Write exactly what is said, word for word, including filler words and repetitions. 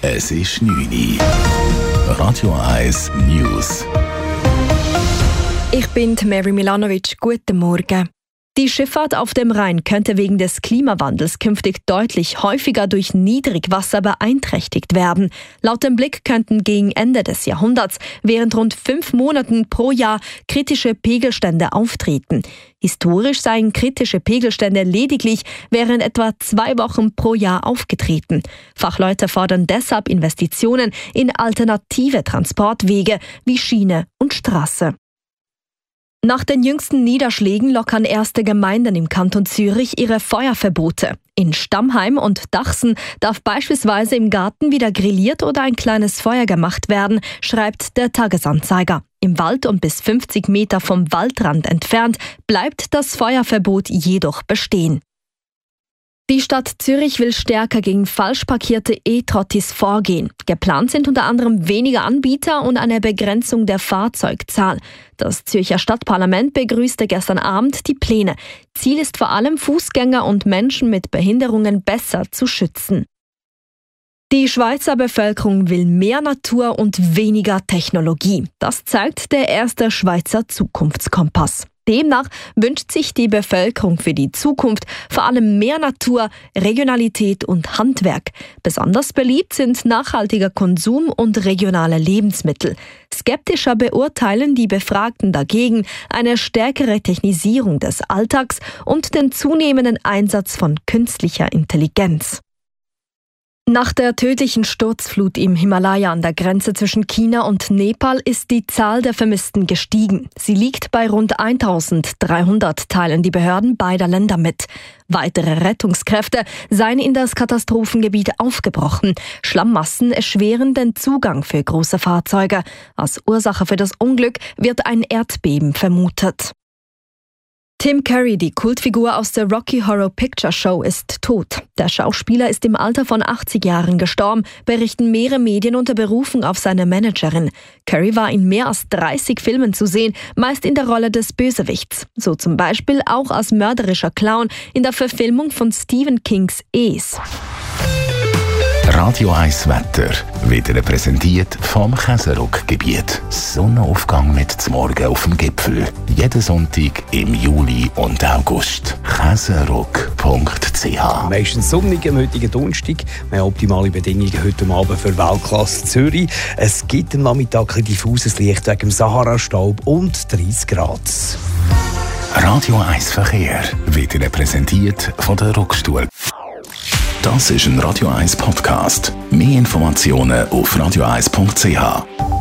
Es ist neun Uhr. Radio eins News. Ich bin Mary Milanovic. Guten Morgen. Die Schifffahrt auf dem Rhein könnte wegen des Klimawandels künftig deutlich häufiger durch Niedrigwasser beeinträchtigt werden. Laut dem Blick könnten gegen Ende des Jahrhunderts während rund fünf Monaten pro Jahr kritische Pegelstände auftreten. Historisch seien kritische Pegelstände lediglich während etwa zwei Wochen pro Jahr aufgetreten. Fachleute fordern deshalb Investitionen in alternative Transportwege wie Schiene und Straße. Nach den jüngsten Niederschlägen lockern erste Gemeinden im Kanton Zürich ihre Feuerverbote. In Stammheim und Dachsen darf beispielsweise im Garten wieder grilliert oder ein kleines Feuer gemacht werden, schreibt der Tagesanzeiger. Im Wald und bis fünfzig Meter vom Waldrand entfernt bleibt das Feuerverbot jedoch bestehen. Die Stadt Zürich will stärker gegen falsch parkierte E-Trottis vorgehen. Geplant sind unter anderem weniger Anbieter und eine Begrenzung der Fahrzeugzahl. Das Zürcher Stadtparlament begrüßte gestern Abend die Pläne. Ziel ist vor allem, Fußgänger und Menschen mit Behinderungen besser zu schützen. Die Schweizer Bevölkerung will mehr Natur und weniger Technologie. Das zeigt der erste Schweizer Zukunftskompass. Demnach wünscht sich die Bevölkerung für die Zukunft vor allem mehr Natur, Regionalität und Handwerk. Besonders beliebt sind nachhaltiger Konsum und regionale Lebensmittel. Skeptischer beurteilen die Befragten dagegen eine stärkere Technisierung des Alltags und den zunehmenden Einsatz von künstlicher Intelligenz. Nach der tödlichen Sturzflut im Himalaya an der Grenze zwischen China und Nepal ist die Zahl der Vermissten gestiegen. Sie liegt bei rund eintausenddreihundert, teilen die Behörden beider Länder mit. Weitere Rettungskräfte seien in das Katastrophengebiet aufgebrochen. Schlammmassen erschweren den Zugang für große Fahrzeuge. Als Ursache für das Unglück wird ein Erdbeben vermutet. Tim Curry, die Kultfigur aus der Rocky Horror Picture Show, ist tot. Der Schauspieler ist im Alter von achtzig Jahren gestorben, berichten mehrere Medien unter Berufung auf seine Managerin. Curry war in mehr als dreißig Filmen zu sehen, meist in der Rolle des Bösewichts. So zum Beispiel auch als mörderischer Clown in der Verfilmung von Stephen Kings Es. Radio eins Wetter wird Ihnen präsentiert vom Käseruck-Gebiet. Sonnenaufgang mit zum Morgen auf dem Gipfel. Jeden Sonntag im Juli und August. käseruck punkt c h. Meistens sonnig am heutigen Donnerstag. Wir haben optimale Bedingungen heute Abend für Weltklasse Zürich. Es gibt am Nachmittag ein diffuses Licht wegen dem Sahara-Staub und dreißig Grad. Radio eins Verkehr wird Ihnen präsentiert von der Rockstuhl. Das ist ein Radio eins Podcast. Mehr Informationen auf radio eins punkt c h.